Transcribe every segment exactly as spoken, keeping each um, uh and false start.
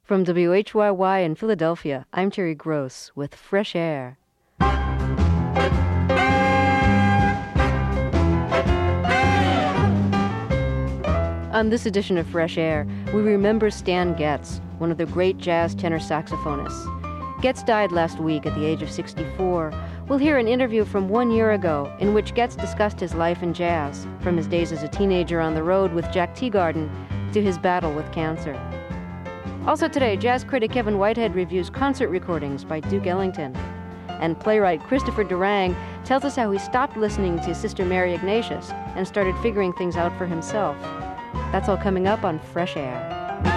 From W H Y Y in Philadelphia, I'm Terry Gross with Fresh Air. On this edition of Fresh Air, we remember Stan Getz, one of the great jazz tenor saxophonists. Getz died last week at the age of sixty-four. We'll hear an interview from one year ago in which Getz discussed his life in jazz, from his days as a teenager on the road with Jack Teagarden to his battle with cancer. Also today, jazz critic Kevin Whitehead reviews concert recordings by Duke Ellington. And playwright Christopher Durang tells us how he stopped listening to Sister Mary Ignatius and started figuring things out for himself. That's all coming up on Fresh Air.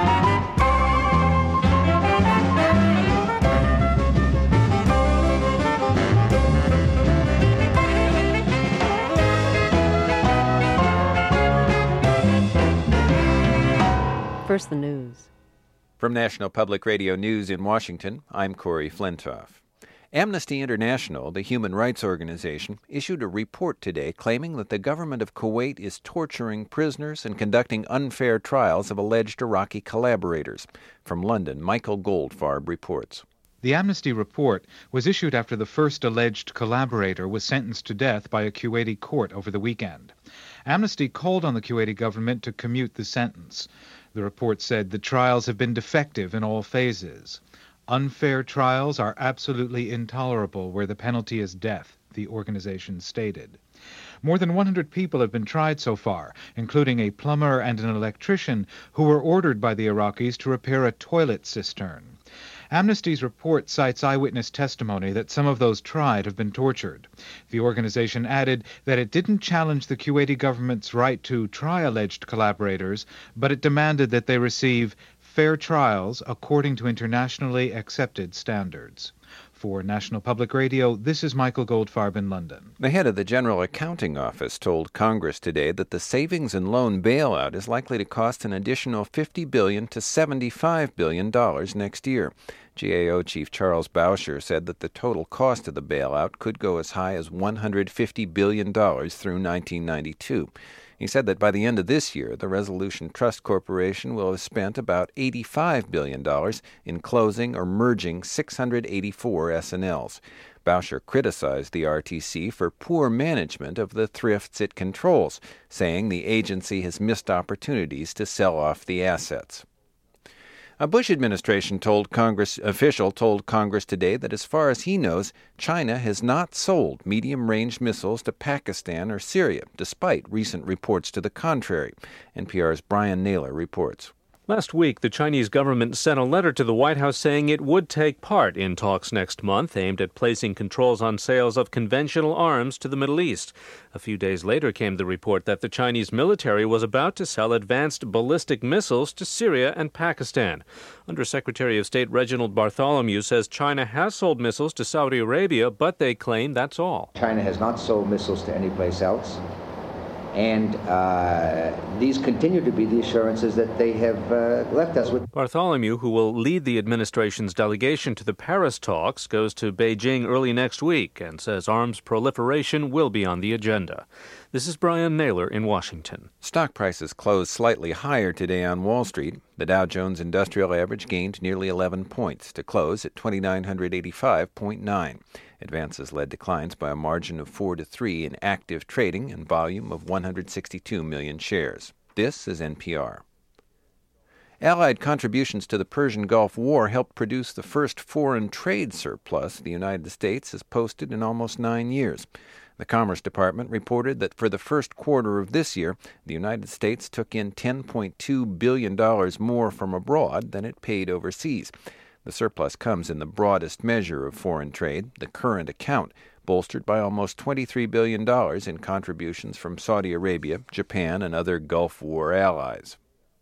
First, the news. From National Public Radio News in Washington, I'm Corey Flintoff. Amnesty International, the human rights organization, issued a report today claiming that the government of Kuwait is torturing prisoners and conducting unfair trials of alleged Iraqi collaborators. From London, Michael Goldfarb reports. The Amnesty report was issued after the first alleged collaborator was sentenced to death by a Kuwaiti court over the weekend. Amnesty called on the Kuwaiti government to commute the sentence. The report said the trials have been defective in all phases. Unfair trials are absolutely intolerable where the penalty is death, the organization stated. More than one hundred people have been tried so far, including a plumber and an electrician who were ordered by the Iraqis to repair a toilet cistern. Amnesty's report cites eyewitness testimony that some of those tried have been tortured. The organization added that it didn't challenge the Kuwaiti government's right to try alleged collaborators, but it demanded that they receive fair trials according to internationally accepted standards. For National Public Radio, this is Michael Goldfarb in London. The head of the General Accounting Office told Congress today that the savings and loan bailout is likely to cost an additional fifty billion dollars to seventy-five billion dollars next year. G A O Chief Charles Bauscher said that the total cost of the bailout could go as high as one hundred fifty billion dollars through nineteen ninety-two. He said that by the end of this year, the Resolution Trust Corporation will have spent about eighty-five billion dollars in closing or merging six hundred eighty-four S N Ls. Bauscher criticized the R T C for poor management of the thrifts it controls, saying the agency has missed opportunities to sell off the assets. A Bush administration told Congress official told Congress today that as far as he knows, China has not sold medium-range missiles to Pakistan or Syria, despite recent reports to the contrary. N P R's Brian Naylor reports. Last week, the Chinese government sent a letter to the White House saying it would take part in talks next month aimed at placing controls on sales of conventional arms to the Middle East. A few days later came the report that the Chinese military was about to sell advanced ballistic missiles to Syria and Pakistan. Undersecretary of State Reginald Bartholomew says China has sold missiles to Saudi Arabia, but they claim that's all. China has not sold missiles to any place else. And uh, these continue to be the assurances that they have uh, left us with. Bartholomew, who will lead the administration's delegation to the Paris talks, goes to Beijing early next week and says arms proliferation will be on the agenda. This is Brian Naylor in Washington. Stock prices closed slightly higher today on Wall Street. The Dow Jones Industrial Average gained nearly eleven points to close at two thousand nine hundred eighty-five point nine. Advances led declines by a margin of four to three in active trading and volume of one hundred sixty-two million shares. This is N P R. Allied contributions to the Persian Gulf War helped produce the first foreign trade surplus the United States has posted in almost nine years. The Commerce Department reported that for the first quarter of this year, the United States took in ten point two billion dollars more from abroad than it paid overseas. The surplus comes in the broadest measure of foreign trade, the current account, bolstered by almost twenty-three billion dollars in contributions from Saudi Arabia, Japan, and other Gulf War allies.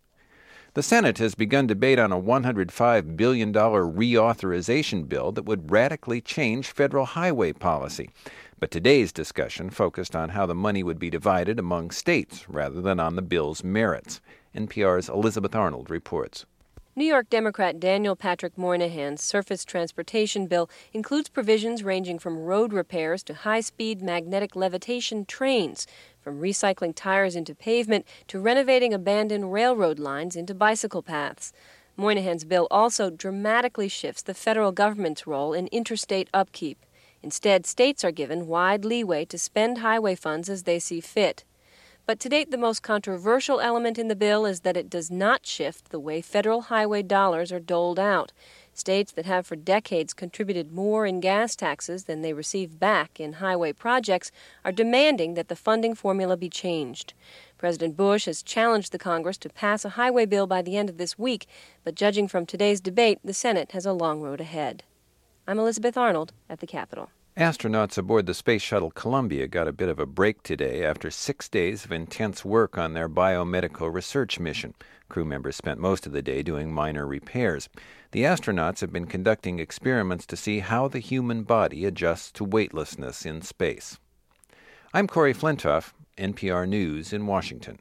The Senate has begun debate on a one hundred five billion dollars reauthorization bill that would radically change federal highway policy. But today's discussion focused on how the money would be divided among states rather than on the bill's merits. N P R's Elizabeth Arnold reports. New York Democrat Daniel Patrick Moynihan's surface transportation bill includes provisions ranging from road repairs to high-speed magnetic levitation trains, from recycling tires into pavement to renovating abandoned railroad lines into bicycle paths. Moynihan's bill also dramatically shifts the federal government's role in interstate upkeep. Instead, states are given wide leeway to spend highway funds as they see fit. But to date, the most controversial element in the bill is that it does not shift the way federal highway dollars are doled out. States that have for decades contributed more in gas taxes than they receive back in highway projects are demanding that the funding formula be changed. President Bush has challenged the Congress to pass a highway bill by the end of this week, but judging from today's debate, the Senate has a long road ahead. I'm Elizabeth Arnold at the Capitol. Astronauts aboard the Space Shuttle Columbia got a bit of a break today after six days of intense work on their biomedical research mission. Crew members spent most of the day doing minor repairs. The astronauts have been conducting experiments to see how the human body adjusts to weightlessness in space. I'm Corey Flintoff, N P R News in Washington.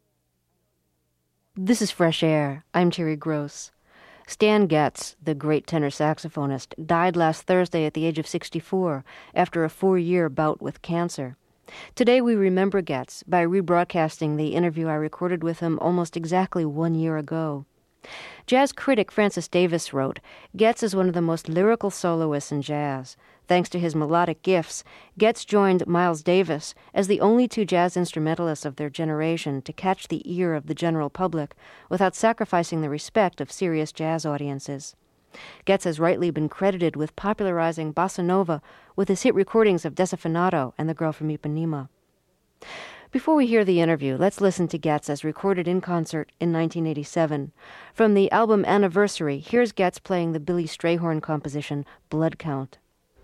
This is Fresh Air. I'm Terry Gross. Stan Getz, the great tenor saxophonist, died last Thursday at the age of sixty-four after a four-year bout with cancer. Today we remember Getz by rebroadcasting the interview I recorded with him almost exactly one year ago. Jazz critic Francis Davis wrote, Getz is one of the most lyrical soloists in jazz. Thanks to his melodic gifts, Getz joined Miles Davis as the only two jazz instrumentalists of their generation to catch the ear of the general public without sacrificing the respect of serious jazz audiences. Getz has rightly been credited with popularizing bossa nova with his hit recordings of Desafinado and The Girl from Ipanema. Before we hear the interview, let's listen to Getz as recorded in concert in nineteen eighty-seven. From the album Anniversary, here's Getz playing the Billy Strayhorn composition, Blood Count.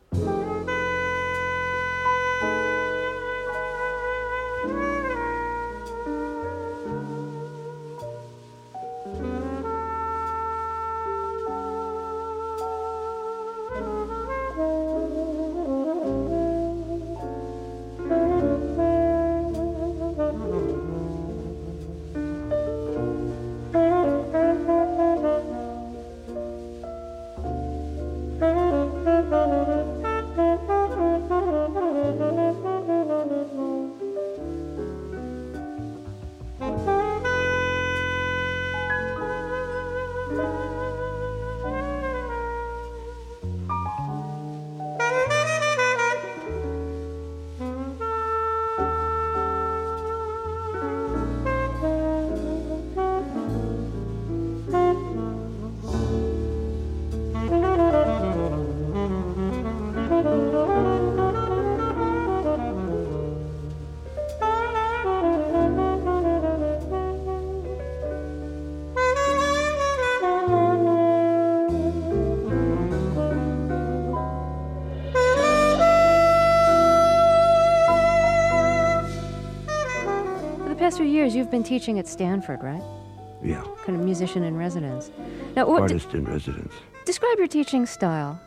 Past few years, you've been teaching at Stanford, right? Yeah. Kind of musician in residence. Now, what, Artist d- in residence. Describe your teaching style.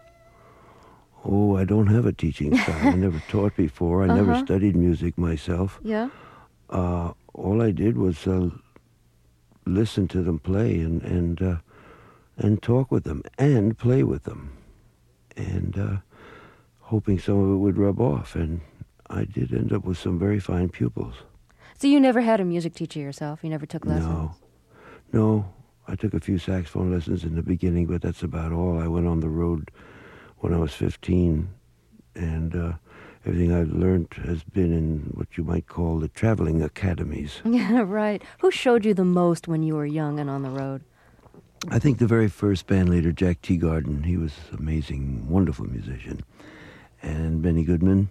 Oh, I don't have a teaching style. I never taught before. I uh-huh. never studied music myself. Yeah. Uh, all I did was uh, listen to them play and and uh, and talk with them and play with them, and uh, hoping some of it would rub off. And I did end up with some very fine pupils. So you never had a music teacher yourself? You never took lessons? No. No. I took a few saxophone lessons in the beginning, but that's about all. I went on the road when I was fifteen, and uh, everything I've learned has been in what you might call the traveling academies. Yeah, right. Who showed you the most when you were young and on the road? I think the very first band leader, Jack Teagarden. He was an amazing, wonderful musician. And Benny Goodman.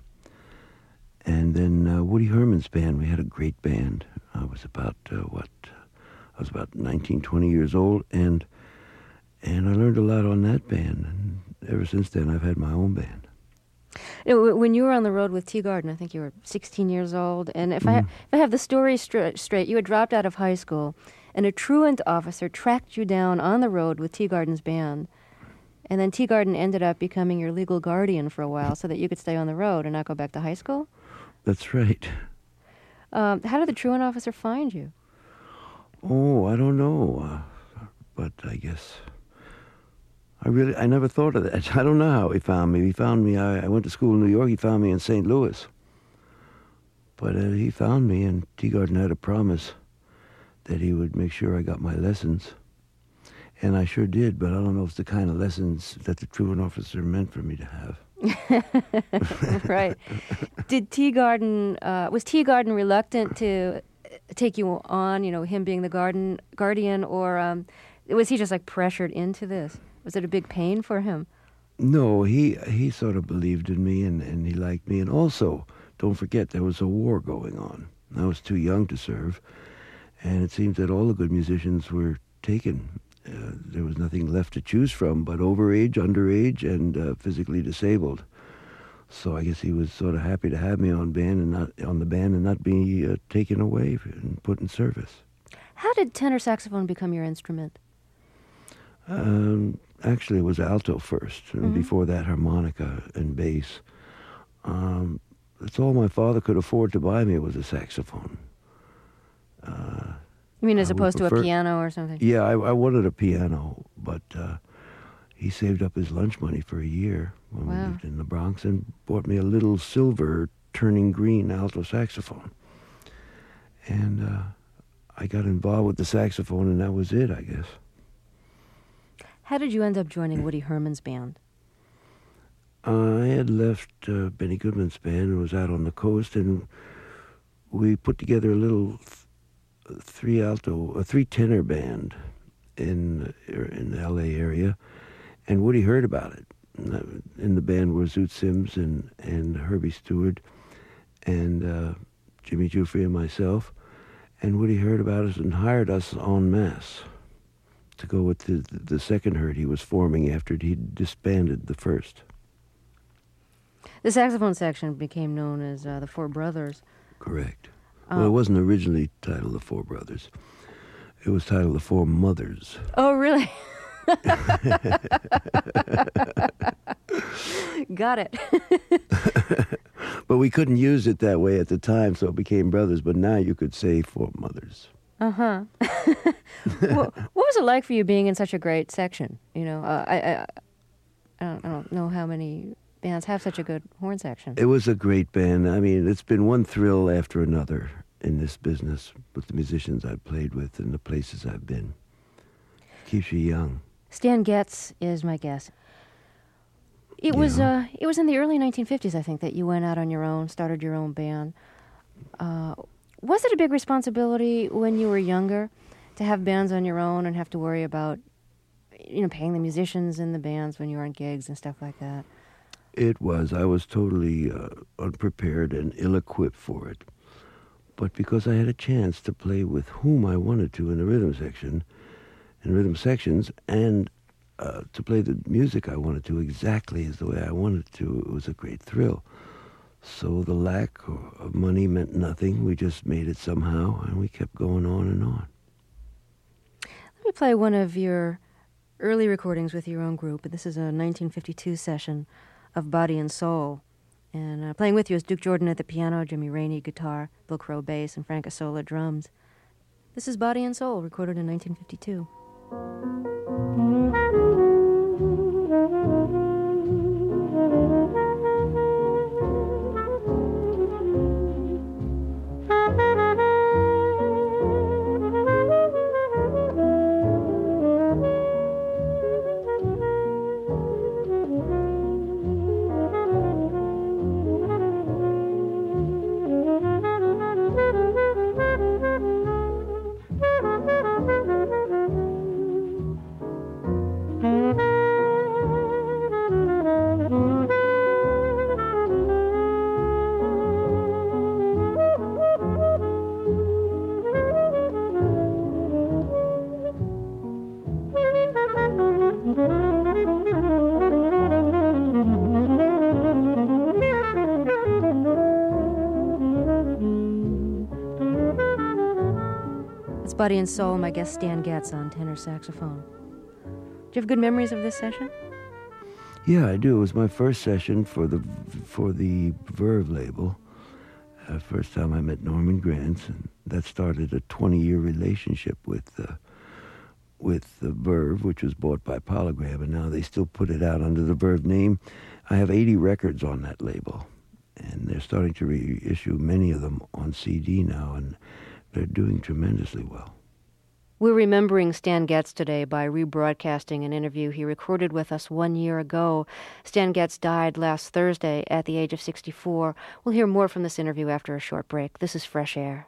And then uh, Woody Herman's band. We had a great band. I was about, uh, what, I was about nineteen, twenty years old, and and I learned a lot on that band. And ever since then, I've had my own band. When you were on the road with Teagarden, I think you were sixteen years old, and if, mm. I, if I have the story stra- straight, you had dropped out of high school, and a truant officer tracked you down on the road with Teagarden's band, and then Teagarden ended up becoming your legal guardian for a while so that you could stay on the road and not go back to high school? That's right. Um, how did the truant officer find you? Oh, I don't know, uh, but I guess I really I never thought of that. I don't know how he found me. He found me. I, I went to school in New York. He found me in Saint Louis, but uh, he found me, and Teagarden had a promise that he would make sure I got my lessons. And I sure did, but I don't know if it's the kind of lessons that the truant officer meant for me to have. Right. Did Teagarden, uh, was Teagarden reluctant to take you on, you know, him being the garden guardian, or um, was he just like pressured into this? Was it a big pain for him? No, he he sort of believed in me, and, and he liked me. And also, don't forget, there was a war going on. I was too young to serve, and it seems that all the good musicians were taken. Uh, there was nothing left to choose from but overage, underage, and uh, physically disabled. So I guess he was sort of happy to have me on band and not on the band and not be uh, taken away and put in service. How did tenor saxophone become your instrument? Um, actually, it was alto first, and Mm-hmm. before that, harmonica and bass. Um, that's all my father could afford to buy me was a saxophone. Uh, You mean as I would opposed to a prefer- piano or something? Yeah, I, I wanted a piano, but uh, he saved up his lunch money for a year when Wow. we lived in the Bronx and bought me a little silver turning green alto saxophone. And uh, I got involved with the saxophone, and that was it, I guess. How did you end up joining Woody Herman's band? Uh, I had left uh, Benny Goodman's band and was out on the coast, and we put together a little th- three alto, a three tenor band in in the L A area, and Woody heard about it. In the band were Zoot Sims and and Herbie Stewart, and uh, Jimmy Giuffre and myself, and Woody heard about us and hired us en masse to go with the the second herd he was forming after he'd disbanded the first. The saxophone section became known as uh, the Four Brothers. Correct. Oh. Well, it wasn't originally titled The Four Brothers. It was titled The Four Mothers. Oh, really? Got it. But we couldn't use it that way at the time, so it became Brothers. But now you could say Four Mothers. Uh-huh. Well, what was it like for you being in such a great section? You know, uh, I, I, I, don't, I don't know how many bands have such a good horn section. It was a great band. I mean, it's been one thrill after another in this business with the musicians I've played with and the places I've been. Keeps you young. Stan Getz is my guest. It was Yeah. uh, it was in the early nineteen fifties, I think, that you went out on your own, started your own band. Uh, was it a big responsibility when you were younger to have bands on your own and have to worry about, you know, paying the musicians in the bands when you were on gigs and stuff like that? It was. I was totally uh, unprepared and ill-equipped for it. But because I had a chance to play with whom I wanted to in the rhythm section, in rhythm sections, and uh, to play the music I wanted to exactly as the way I wanted to, it was a great thrill. So the lack of money meant nothing. We just made it somehow, and we kept going on and on. Let me play one of your early recordings with your own group. This is a nineteen fifty-two session of Body and Soul. And uh, playing with you is Duke Jordan at the piano, Jimmy Rainey guitar, Bill Crow bass, and Frank Isola drums. This is Body and Soul, recorded in nineteen fifty-two. It's Body and Soul, my guest Stan Getz on tenor saxophone. Do you have good memories of this session? Yeah, I do. It was my first session for the for the Verve label. Uh, first time I met Norman Granz, and that started a twenty-year relationship with uh, with the Verve, which was bought by Polygram, and now they still put it out under the Verve name. I have eighty records on that label, and they're starting to reissue many of them on C D now, and they're doing tremendously well. We're remembering Stan Getz today by rebroadcasting an interview he recorded with us one year ago. Stan Getz died last Thursday at the age of sixty-four. We'll hear more from this interview after a short break. This is Fresh Air.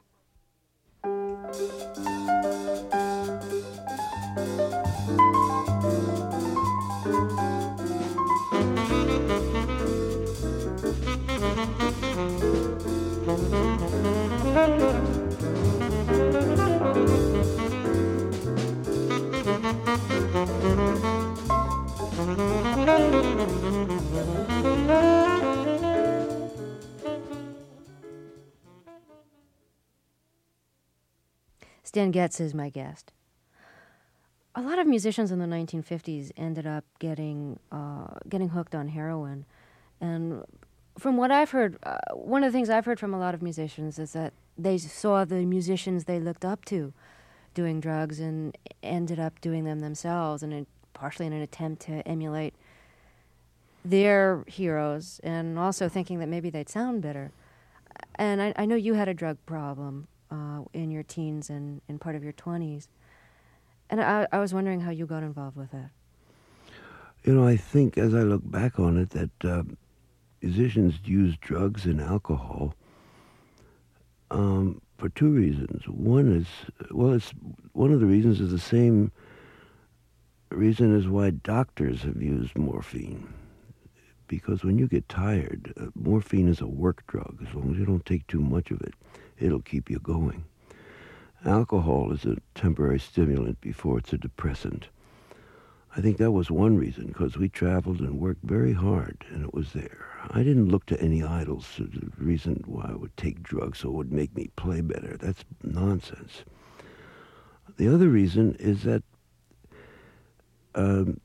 Stan Getz is my guest. A lot of musicians in the nineteen fifties ended up getting uh, getting hooked on heroin. And from what I've heard, uh, one of the things I've heard from a lot of musicians is that they saw the musicians they looked up to doing drugs and ended up doing them themselves, and in, partially in an attempt to emulate their heroes, and also thinking that maybe they'd sound better. And I, I know you had a drug problem uh, in your teens and in part of your twenties. And I, I was wondering how you got involved with that. You know, I think as I look back on it that uh, musicians use drugs and alcohol um, for two reasons. One is, well, it's one of the reasons is the same reason as why doctors have used morphine. Because when you get tired, uh, morphine is a work drug. As long as you don't take too much of it, it'll keep you going. Alcohol is a temporary stimulant before it's a depressant. I think that was one reason, because we traveled and worked very hard, and it was there. I didn't look to any idols as the reason why I would take drugs so it would make me play better. That's nonsense. The other reason is that um,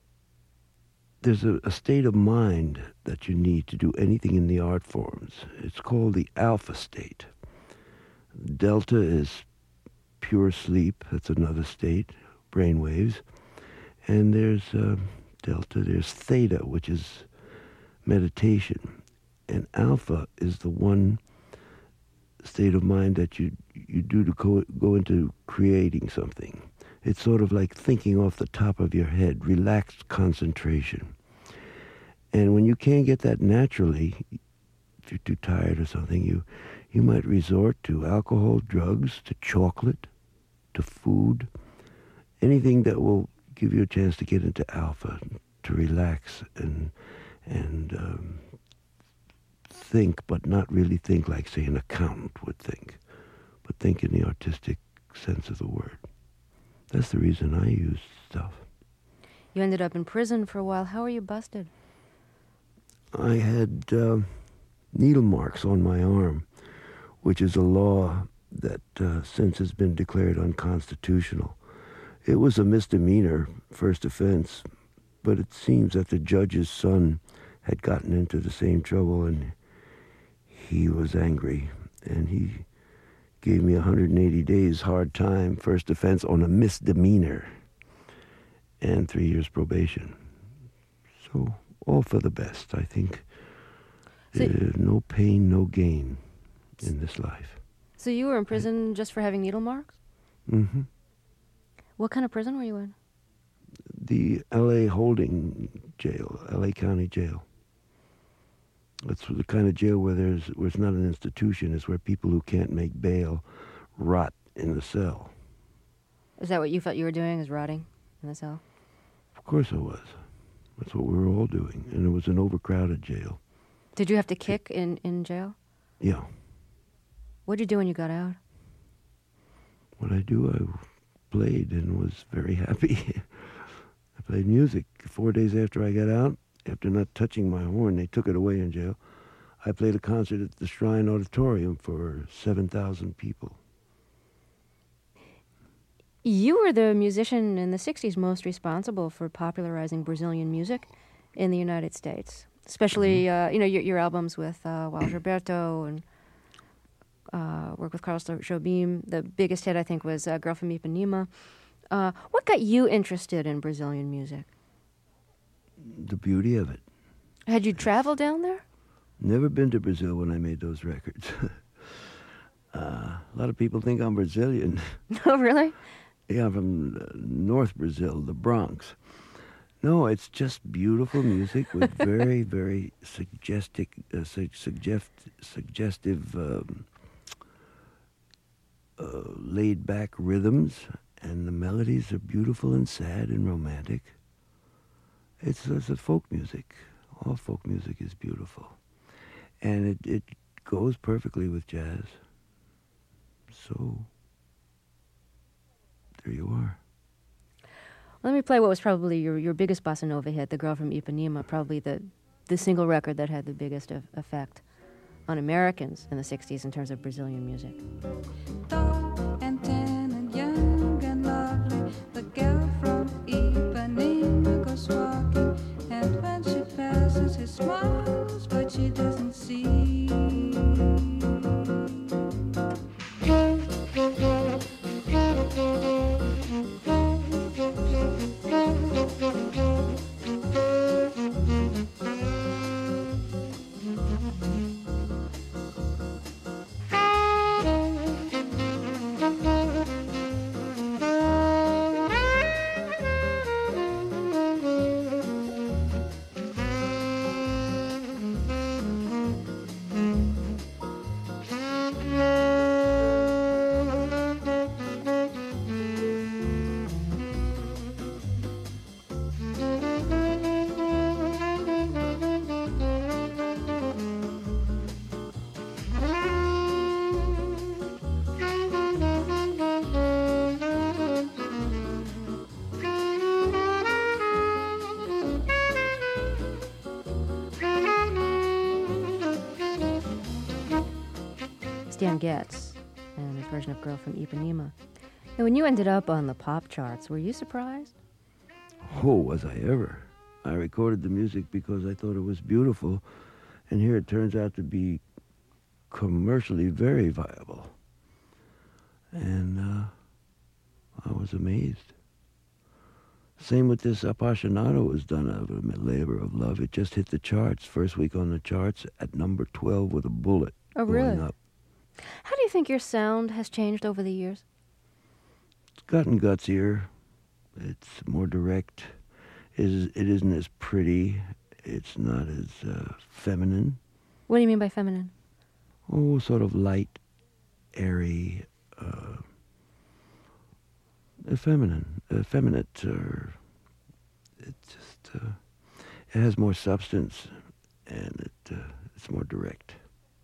there's a, a state of mind that you need to do anything in the art forms. It's called the alpha state. Delta is pure sleep. That's another state, brain waves. And there's uh, delta, there's theta, which is meditation. And alpha is the one state of mind that you you do to go, go into creating something. It's sort of like thinking off the top of your head, relaxed concentration. And when you can't get that naturally, if you're too tired or something, you, you might resort to alcohol, drugs, to chocolate, to food, anything that will give you a chance to get into alpha, to relax and and um, think, but not really think like, say, an accountant would think, but think in the artistic sense of the word. That's the reason I use stuff. You ended up in prison for a while. How were you busted? I had uh, needle marks on my arm, which is a law that uh, since has been declared unconstitutional. It was a misdemeanor, first offense, but it seems that the judge's son had gotten into the same trouble, and he was angry, and he gave me one hundred eighty days hard time, first offense on a misdemeanor, and three years probation. So all for the best, I think. So, uh, no pain, no gain in this life. So you were in prison just for having needle marks? Mm-hmm. What kind of prison were you in? The L A holding jail, L A County Jail. It's the kind of jail where there's where it's not an institution. It's where people who can't make bail rot in the cell. Is that what you felt you were doing, is rotting in the cell? Of course I was. That's what we were all doing. And it was an overcrowded jail. Did you have to kick in, in jail? Yeah. What did you do when you got out? What I do, I played and was very happy. I played music. Four days after I got out, after not touching my horn, they took it away in jail. I played a concert at the Shrine Auditorium for seven thousand people. You were the musician in the sixties most responsible for popularizing Brazilian music in the United States, especially, mm-hmm. uh, you know, your, your albums with uh, João Gilberto and uh, work with Carlos Jobim. The biggest hit, I think, was uh, Girl from Ipanema. Uh, what got you interested in Brazilian music? The beauty of it. Had you traveled down there? Never been to Brazil when I made those records. uh, a lot of people think I'm Brazilian. Oh, really? Yeah, from uh, North Brazil, the Bronx. No, it's just beautiful music with very, very suggestive, uh, su- suggest, suggestive, um, uh, laid-back rhythms, and the melodies are beautiful and sad and romantic. It's, it's a folk music. All folk music is beautiful. And it, it goes perfectly with jazz. So, there you are. Let me play what was probably your, your biggest bossa nova hit, The Girl from Ipanema, probably the, the single record that had the biggest of effect on Americans in the sixties in terms of Brazilian music. Tall and tan and young and lovely, the girl from Ipanema goes walking, and when she passes he smiles, but she doesn't see. Stan Getz and his version of Girl from Ipanema. Now, when you ended up on the pop charts, were you surprised? Oh, was I ever. I recorded the music because I thought it was beautiful, and here it turns out to be commercially very viable. And uh, I was amazed. Same with this Appassionato was done out of a labor of love. It just hit the charts, first week on the charts at number twelve with a bullet. Oh, going really? Up. How do you think your sound has changed over the years? It's gotten gutsier. It's more direct. It, is, it isn't as pretty. It's not as uh, feminine. What do you mean by feminine? Oh, sort of light, airy, uh, feminine, effeminate, or it just uh, it has more substance, and it uh, it's more direct.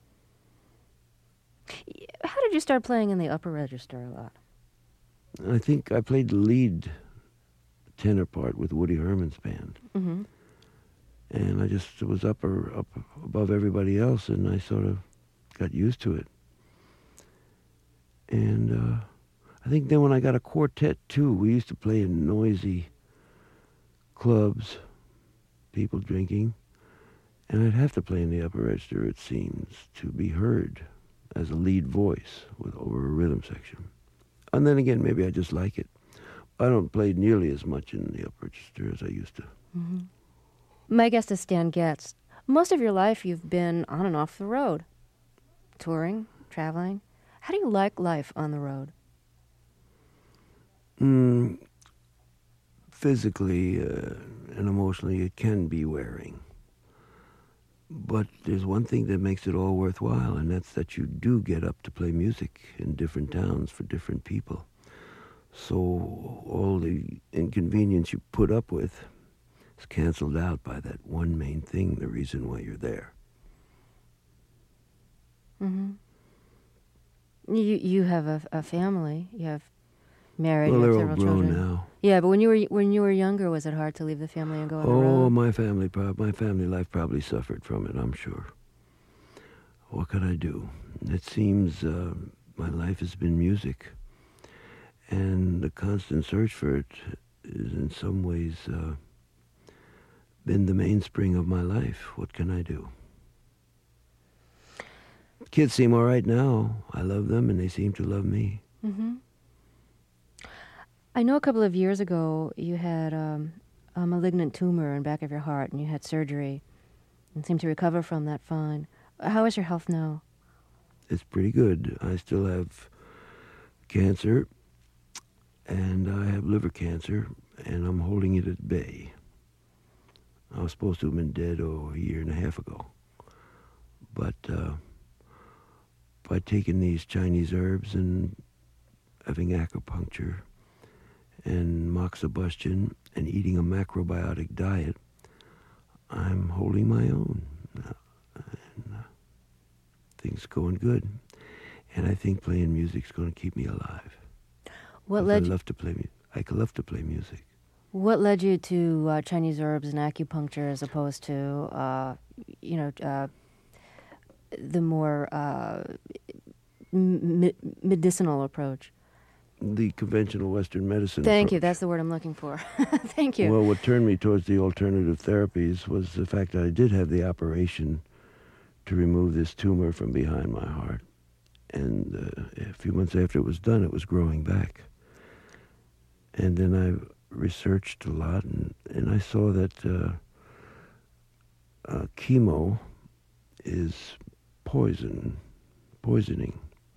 How did you start playing in the upper register a lot? I think I played the lead tenor part with Woody Herman's band, Mm-hmm. and I just was up or up above everybody else, and I sort of got used to it. And uh, I think then when I got a quartet too, we used to play in noisy clubs, people drinking, and I'd have to play in the upper register, it seems, to be heard as a lead voice with over a rhythm section. And then again, maybe I just like it. I don't play nearly as much in the upper register as I used to. Mm-hmm. My guest is Stan Getz. Most of your life you've been on and off the road, touring, traveling. How do you like life on the road? Mm, physically uh, and emotionally, it can be wearing. But there's one thing that makes it all worthwhile, and that's that you do get up to play music in different towns for different people. So all the inconvenience you put up with is canceled out by that one main thing, the reason why you're there. Mm-hmm. You you have a, a family. You have married. Well, you have they're all several grown children. now. Yeah, but when you were when you were younger, was it hard to leave the family and go on the Oh, road? my family, prob- my family life probably suffered from it, I'm sure. What could I do? It seems uh, my life has been music, and the constant search for it is in some ways uh, been the mainspring of my life. What can I do? Kids seem all right now. I love them, and they seem to love me. Mm-hmm. I know a couple of years ago you had um, a malignant tumor in the back of your heart, and you had surgery, and seemed to recover from that fine. How is your health now? It's pretty good. I still have cancer, and I have liver cancer, and I'm holding it at bay. I was supposed to have been dead oh, a year and a half ago. But uh, by taking these Chinese herbs and having acupuncture and moxibustion and eating a macrobiotic diet, I'm holding my own. Uh, and uh, things going good. And I think playing music's going to keep me alive. What led I you, love to play. I could love to play music. What led you to uh, Chinese herbs and acupuncture as opposed to, uh, you know, uh, the more uh, m- medicinal approach? The conventional Western medicine Thank approach. you. That's the word I'm looking for. Thank you. Well, what turned me towards the alternative therapies was the fact that I did have the operation to remove this tumor from behind my heart. And uh, a few months after it was done, it was growing back. And then I researched a lot, and, and I saw that uh, uh, chemo is poison, poisoning.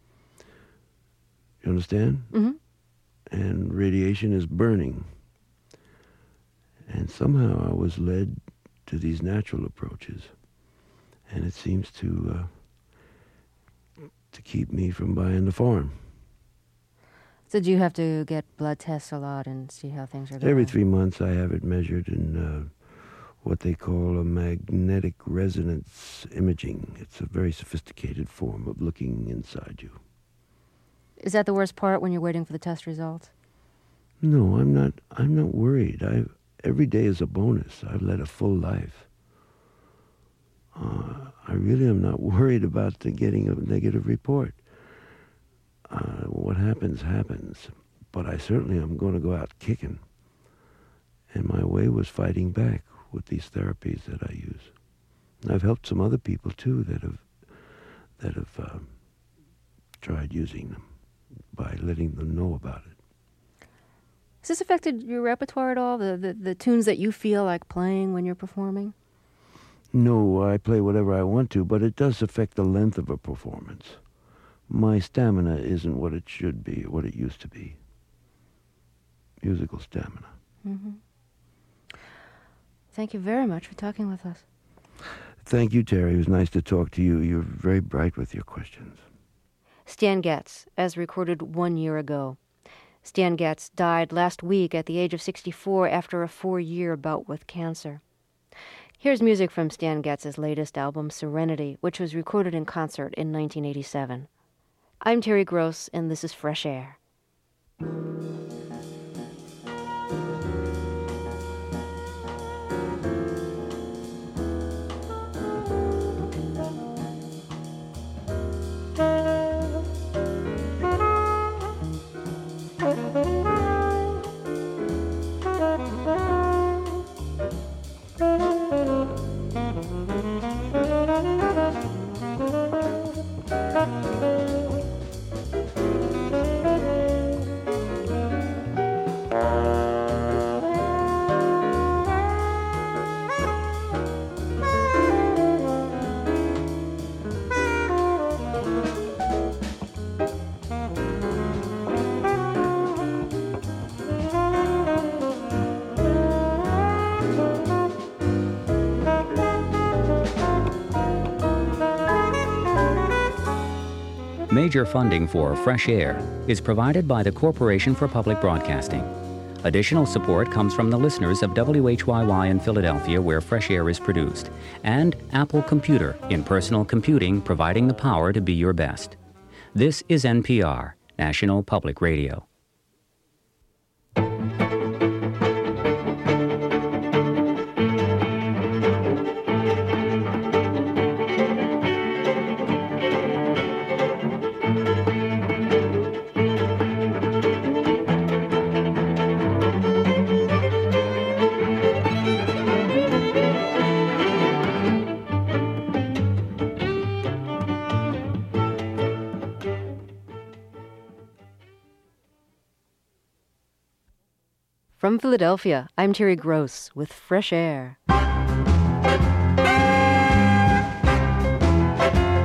You understand? Mm-hmm. And radiation is burning. And somehow I was led to these natural approaches. And it seems to uh, to keep me from buying the farm. So do you have to get blood tests a lot and see how things are going? Every three months I have it measured in uh, what they call a magnetic resonance imaging. It's a very sophisticated form of looking inside you. Is that the worst part when you're waiting for the test results? No, I'm not. I'm not worried. I every day is a bonus. I've led a full life. Uh, I really am not worried about the getting a negative report. Uh, what happens, happens. But I certainly am going to go out kicking. And my way was fighting back with these therapies that I use. And I've helped some other people, too, that have that have uh, tried using them by letting them know about it. Has this affected your repertoire at all, the, the, the tunes that you feel like playing when you're performing? No, I play whatever I want to, but it does affect the length of a performance. My stamina isn't what it should be, what it used to be. Musical stamina. Mm-hmm. Thank you very much for talking with us. Thank you, Terry. It was nice to talk to you. You're very bright with your questions. Stan Getz, as recorded one year ago. Stan Getz died last week at the age of sixty-four after a four-year bout with cancer. Here's music from Stan Getz's latest album, Serenity, which was recorded in concert in nineteen eighty-seven. I'm Terry Gross, and this is Fresh Air. Major funding for Fresh Air is provided by the Corporation for Public Broadcasting. Additional support comes from the listeners of W H Y Y in Philadelphia, where Fresh Air is produced, and Apple Computer in personal computing, providing the power to be your best. This is N P R, National Public Radio. From Philadelphia, I'm Terry Gross with Fresh Air.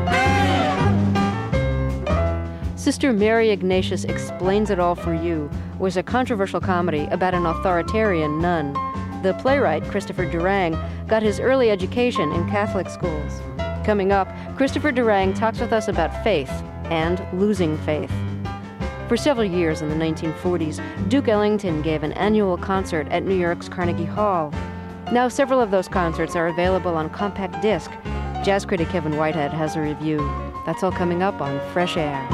Sister Mary Ignatius explains it all for you was a controversial comedy about an authoritarian nun. The playwright, Christopher Durang, got his early education in Catholic schools. Coming up, Christopher Durang talks with us about faith and losing faith. For several years in the nineteen forties, Duke Ellington gave an annual concert at New York's Carnegie Hall. Now several of those concerts are available on compact disc. Jazz critic Kevin Whitehead has a review. That's all coming up on Fresh Air.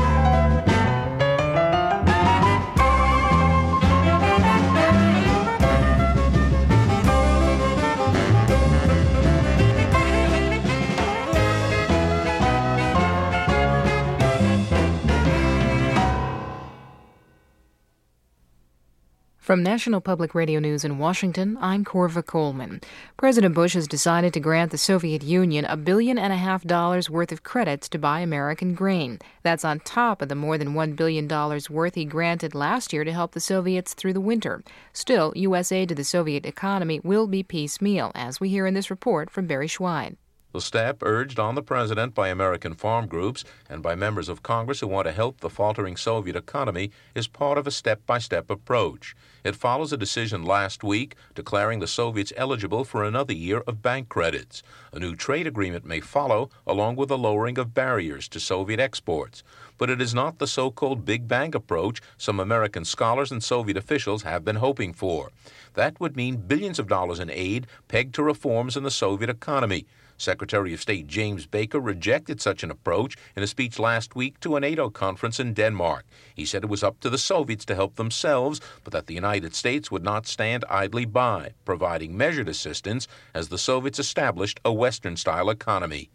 From National Public Radio News in Washington, I'm Corva Coleman. President Bush has decided to grant the Soviet Union a billion and a half dollars worth of credits to buy American grain. That's on top of the more than one billion dollars worth he granted last year to help the Soviets through the winter. Still, U S aid to the Soviet economy will be piecemeal, as we hear in this report from Barry Schweid. The step urged on the president by American farm groups and by members of Congress who want to help the faltering Soviet economy is part of a step-by-step approach. It follows a decision last week declaring the Soviets eligible for another year of bank credits. A new trade agreement may follow, along with a lowering of barriers to Soviet exports. But it is not the so-called big bang approach some American scholars and Soviet officials have been hoping for. That would mean billions of dollars in aid pegged to reforms in the Soviet economy. Secretary of State James Baker rejected such an approach in a speech last week to a NATO conference in Denmark. He said it was up to the Soviets to help themselves, but that the United States would not stand idly by, providing measured assistance as the Soviets established a Western-style economy.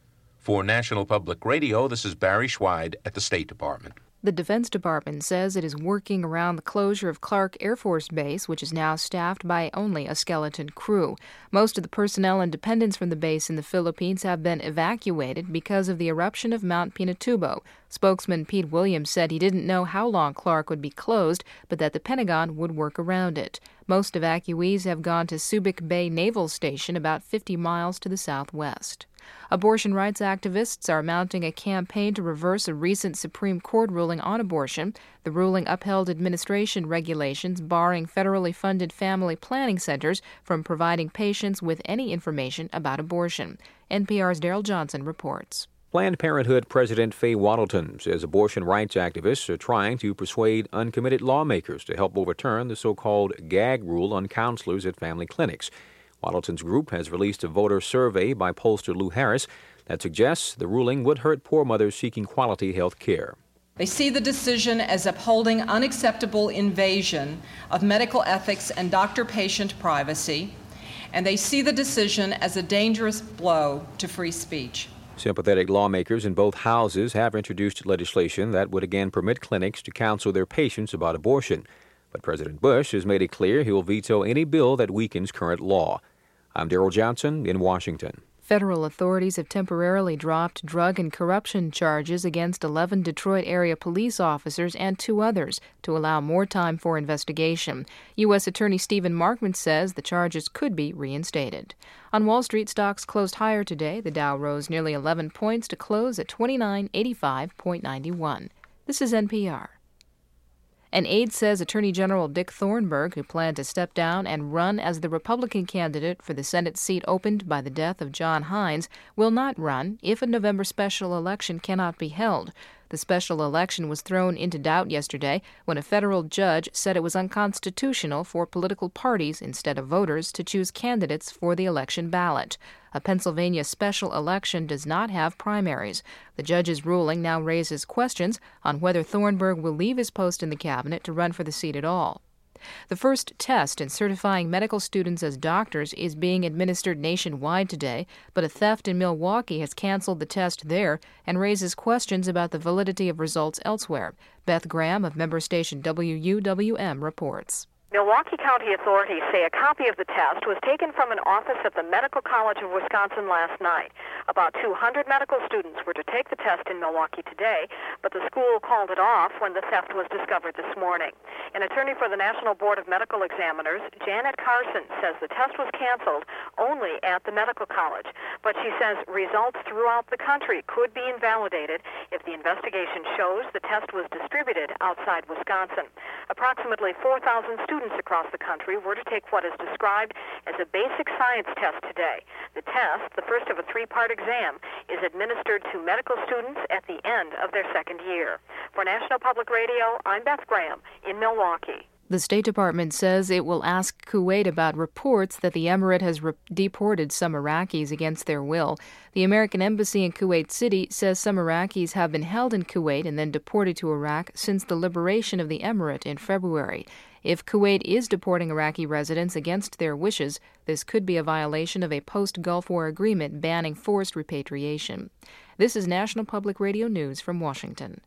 For National Public Radio, this is Barry Schweid at the State Department. The Defense Department says it is working around the closure of Clark Air Force Base, which is now staffed by only a skeleton crew. Most of the personnel and dependents from the base in the Philippines have been evacuated because of the eruption of Mount Pinatubo. Spokesman Pete Williams said he didn't know how long Clark would be closed, but that the Pentagon would work around it. Most evacuees have gone to Subic Bay Naval Station, about fifty miles to the southwest. Abortion rights activists are mounting a campaign to reverse a recent Supreme Court ruling on abortion. The ruling upheld administration regulations barring federally funded family planning centers from providing patients with any information about abortion. N P R's Daryl Johnson reports. Planned Parenthood President Faye Wattleton says abortion rights activists are trying to persuade uncommitted lawmakers to help overturn the so-called gag rule on counselors at family clinics. Wattleton's group has released a voter survey by pollster Lou Harris that suggests the ruling would hurt poor mothers seeking quality health care. They see the decision as upholding unacceptable invasion of medical ethics and doctor-patient privacy, and they see the decision as a dangerous blow to free speech. Sympathetic lawmakers in both houses have introduced legislation that would again permit clinics to counsel their patients about abortion. But President Bush has made it clear he will veto any bill that weakens current law. I'm Daryl Johnson in Washington. Federal authorities have temporarily dropped drug and corruption charges against eleven Detroit area police officers and two others to allow more time for investigation. U S Attorney Stephen Markman says the charges could be reinstated. On Wall Street, stocks closed higher today. The Dow rose nearly eleven points to close at twenty-nine eighty-five point nine one. This is N P R. An aide says Attorney General Dick Thornburgh, who planned to step down and run as the Republican candidate for the Senate seat opened by the death of John Hines, will not run if a November special election cannot be held. The special election was thrown into doubt yesterday when a federal judge said it was unconstitutional for political parties, instead of voters, to choose candidates for the election ballot. A Pennsylvania special election does not have primaries. The judge's ruling now raises questions on whether Thornburgh will leave his post in the cabinet to run for the seat at all. The first test in certifying medical students as doctors is being administered nationwide today, but a theft in Milwaukee has canceled the test there and raises questions about the validity of results elsewhere. Beth Graham of member station W U W M reports. Milwaukee County authorities say a copy of the test was taken from an office at the Medical College of Wisconsin last night. About two hundred medical students were to take the test in Milwaukee today, but the school called it off when the theft was discovered this morning. An attorney for the National Board of Medical Examiners, Janet Carson, says the test was canceled only at the medical college, but she says results throughout the country could be invalidated if the investigation shows the test was distributed outside Wisconsin. Approximately four thousand students across the country were to take what is described as a basic science test today. The test, the first of a three-part exam, is administered to medical students at the end of their second year. For National Public Radio, I'm Beth Graham in Milwaukee. The State Department says it will ask Kuwait about reports that the emirate has re- deported some Iraqis against their will. The American Embassy in Kuwait City says some Iraqis have been held in Kuwait and then deported to Iraq since the liberation of the emirate in February. If Kuwait is deporting Iraqi residents against their wishes, this could be a violation of a post-Gulf War agreement banning forced repatriation. This is National Public Radio News from Washington.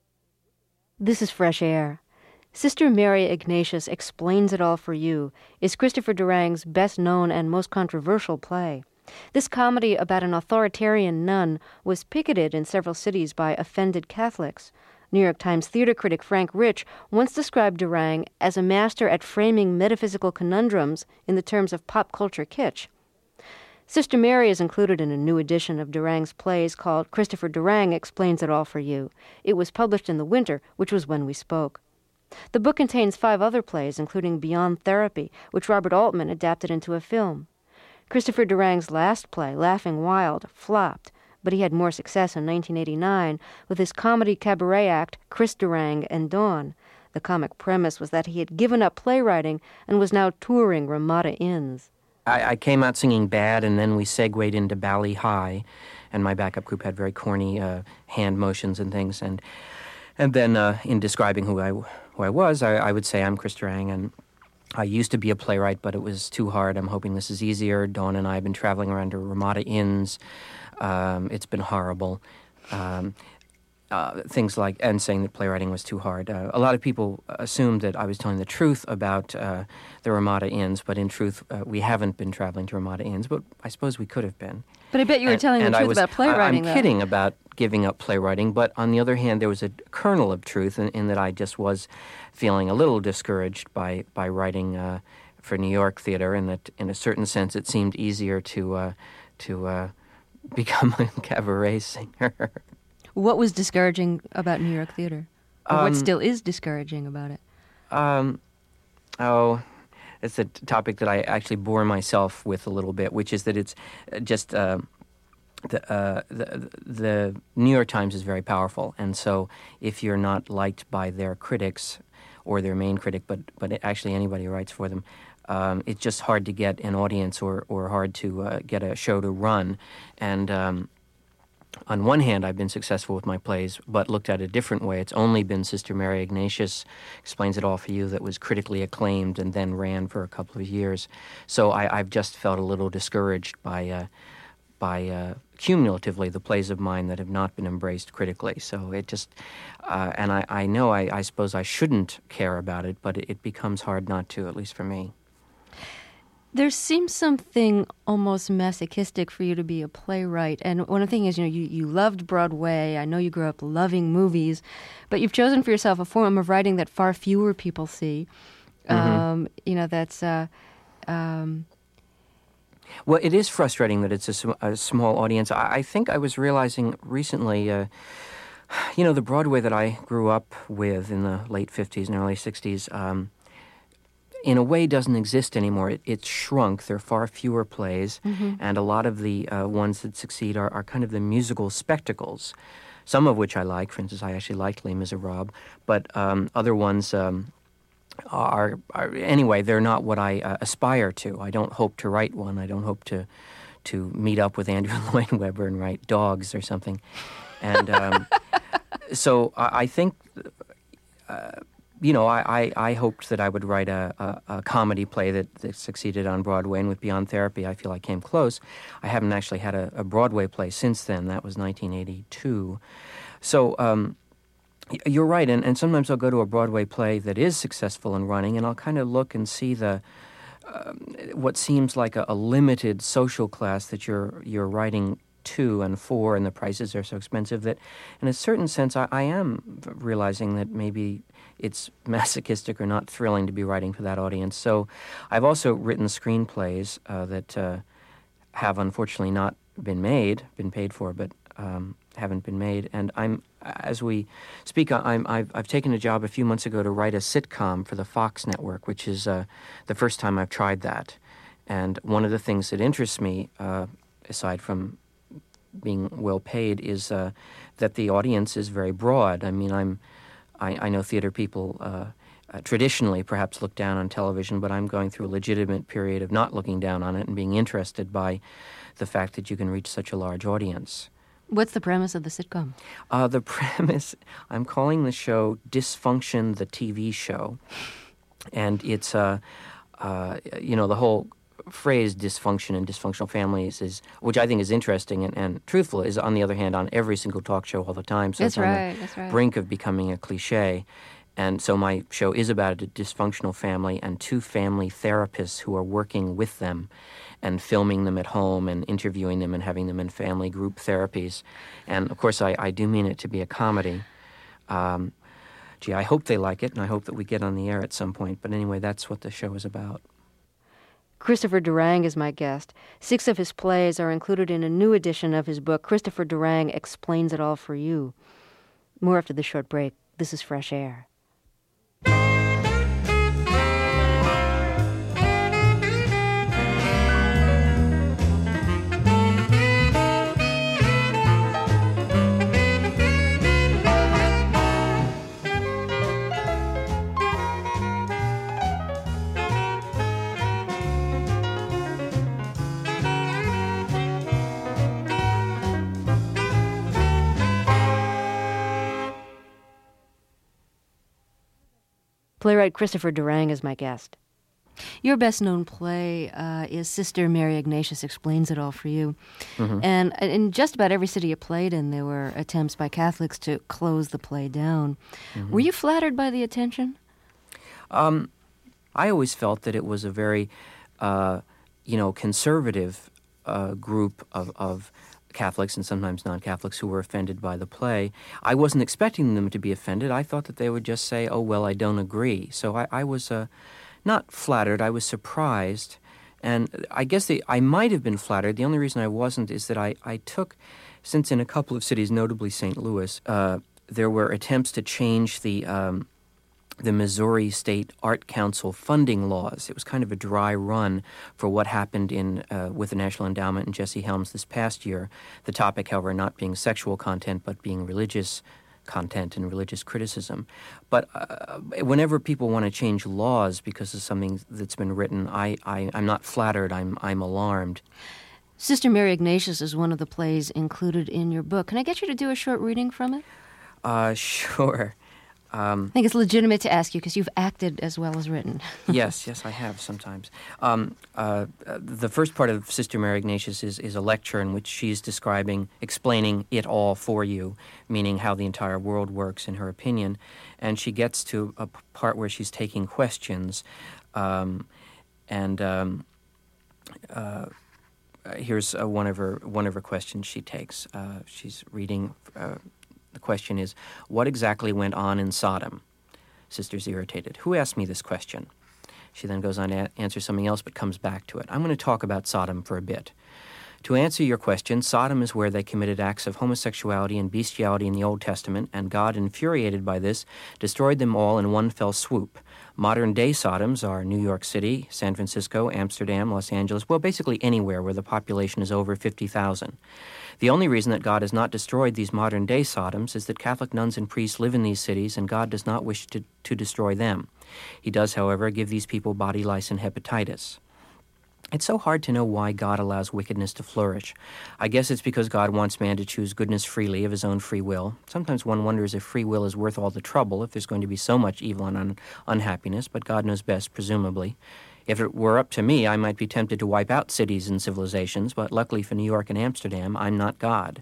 This is Fresh Air. Sister Mary Ignatius Explains It All for You is Christopher Durang's best-known and most controversial play. This comedy about an authoritarian nun was picketed in several cities by offended Catholics. New York Times theater critic Frank Rich once described Durang as a master at framing metaphysical conundrums in the terms of pop culture kitsch. Sister Mary is included in a new edition of Durang's plays called Christopher Durang Explains It All for You. It was published in the winter, which was when we spoke. The book contains five other plays, including Beyond Therapy, which Robert Altman adapted into a film. Christopher Durang's last play, Laughing Wild, flopped, but he had more success in nineteen eighty-nine with his comedy cabaret act, Chris Durang and Dawn. The comic premise was that he had given up playwriting and was now touring Ramada Inns. I, I came out singing Bad, and then we segued into Bally High, and my backup group had very corny uh, hand motions and things, and and then uh, in describing who I, who I was, I, I would say I'm Chris Durang, and I used to be a playwright, but it was too hard. I'm hoping this is easier. Dawn and I have been traveling around to Ramada Inns. Um, it's been horrible. Um, uh, things like, and saying that playwriting was too hard. Uh, a lot of people assumed that I was telling the truth about uh, the Ramada Inns, but in truth, uh, we haven't been traveling to Ramada Inns, but I suppose we could have been. But I bet you were and, telling the and truth was, about playwriting, I, I'm though. kidding about giving up playwriting, but on the other hand, there was a kernel of truth in, in that I just was feeling a little discouraged by, by writing uh, for New York theater, and that in a certain sense it seemed easier to, uh, to uh, become a cabaret singer. What was discouraging about New York theater? Or Um, what still is discouraging about it? Um, oh, it's a t- topic that I actually bore myself with a little bit, which is that it's uh, just uh, the, uh, the the New York Times is very powerful, and so if you're not liked by their critics or their main critic, but but actually anybody who writes for them, um, it's just hard to get an audience or or hard to uh, get a show to run, and. Um, On one hand, I've been successful with my plays, but looked at a different way. It's only been Sister Mary Ignatius Explains It All for You that was critically acclaimed and then ran for a couple of years. So I, I've just felt a little discouraged by, uh, by uh, cumulatively the plays of mine that have not been embraced critically. So it just, uh, and I, I know I, I suppose I shouldn't care about it, but it, it becomes hard not to, at least for me. There seems something almost masochistic for you to be a playwright. And one of the things is, you know, you, you loved Broadway. I know you grew up loving movies. But you've chosen for yourself a form of writing that far fewer people see. Mm-hmm. Um, you know, that's... Uh, um, Well, it is frustrating that it's a, sm- a small audience. I-, I think I was realizing recently, uh, you know, the Broadway that I grew up with in the late fifties and early sixties, um, in a way doesn't exist anymore. It, it's shrunk. There are far fewer plays, Mhm. and a lot of the uh, ones that succeed are, are kind of the musical spectacles, some of which I like. For instance, I actually liked Les Miserables, but um, other ones... Um, Are, are anyway, they're not what I uh, aspire to. I don't hope to write one. I don't hope to to meet up with Andrew Lloyd Webber and write Dogs or something. And um, so I, I think, uh, you know, I, I, I hoped that I would write a, a, a comedy play that, that succeeded on Broadway. And with Beyond Therapy, I feel I came close. I haven't actually had a, a Broadway play since then. That was nineteen eighty-two. So... Um, You're right, and, and sometimes I'll go to a Broadway play that is successful and running, and I'll kind of look and see the um, what seems like a, a limited social class that you're you're writing two and four, and the prices are so expensive that, in a certain sense, I, I am realizing that maybe it's masochistic or not thrilling to be writing for that audience. So I've also written screenplays uh, that uh, have unfortunately not been made, been paid for, but um, haven't been made. And I'm, as we speak, I'm, I've, I've taken a job a few months ago to write a sitcom for the Fox network, which is uh, the first time I've tried that. And one of the things that interests me, uh, aside from being well paid, is uh, that the audience is very broad. I mean, I'm, I, I know theater people uh, uh, traditionally perhaps look down on television, but I'm going through a legitimate period of not looking down on it and being interested by the fact that you can reach such a large audience. What's the premise of the sitcom? Uh, the premise, I'm calling the show Dysfunction, the T V Show. And it's, uh, uh, you know, the whole phrase dysfunction and dysfunctional families is, which I think is interesting and, and truthful, is on the other hand on every single talk show all the time. So that's it's on right, the that's right. brink of becoming a cliche. And so my show is about a dysfunctional family and two family therapists who are working with them and filming them at home and interviewing them and having them in family group therapies. And, of course, I, I do mean it to be a comedy. Um, gee, I hope they like it, and I hope that we get on the air at some point. But anyway, that's what the show is about. Christopher Durang is my guest. Six of his plays are included in a new edition of his book, Christopher Durang Explains It All for You. More after this short break. This is Fresh Air. Playwright Christopher Durang is my guest. Your best-known play uh, is Sister Mary Ignatius Explains It All for You. Mm-hmm. And in just about every city you played in, there were attempts by Catholics to close the play down. Mm-hmm. Were you flattered by the attention? Um, I always felt that it was a very, uh, you know, conservative uh, group of, of Catholics and sometimes non-Catholics who were offended by the play. I wasn't expecting them to be offended. I thought that they would just say, oh, well, I don't agree. So I, I was uh, not flattered. I was surprised. And I guess the, I might have been flattered. The only reason I wasn't is that I, I took, since in a couple of cities, notably Saint Louis, uh, there were attempts to change the um, the Missouri State Art Council funding laws. It was kind of a dry run for what happened in uh, with the National Endowment and Jesse Helms this past year. The topic, however, not being sexual content, but being religious content and religious criticism. But uh, whenever people want to change laws because of something that's been written, I, I, I'm not flattered, I'm, I'm alarmed. Sister Mary Ignatius is one of the plays included in your book. Can I get you to do a short reading from it? Uh, sure. Um, I think it's legitimate to ask you because you've acted as well as written. yes, yes, I have sometimes. Um, uh, the first part of Sister Mary Ignatius is, is a lecture in which she's describing, explaining it all for you, meaning how the entire world works in her opinion. And she gets to a part where she's taking questions. Um, and um, uh, here's uh, one of her one of her questions she takes. Uh, she's reading... Uh, The question is, what exactly went on in Sodom? Sister's irritated. Who asked me this question? She then goes on to a- answer something else, but comes back to it. I'm going to talk about Sodom for a bit. To answer your question, Sodom is where they committed acts of homosexuality and bestiality in the Old Testament, and God, infuriated by this, destroyed them all in one fell swoop. Modern-day Sodoms are New York City, San Francisco, Amsterdam, Los Angeles, well, basically anywhere where the population is over fifty thousand. The only reason that God has not destroyed these modern-day Sodoms is that Catholic nuns and priests live in these cities, and God does not wish to, to destroy them. He does, however, give these people body lice and hepatitis. It's so hard to know why God allows wickedness to flourish. I guess it's because God wants man to choose goodness freely of his own free will. Sometimes one wonders if free will is worth all the trouble, if there's going to be so much evil and un- unhappiness, but God knows best, presumably. If it were up to me, I might be tempted to wipe out cities and civilizations, but luckily for New York and Amsterdam, I'm not God.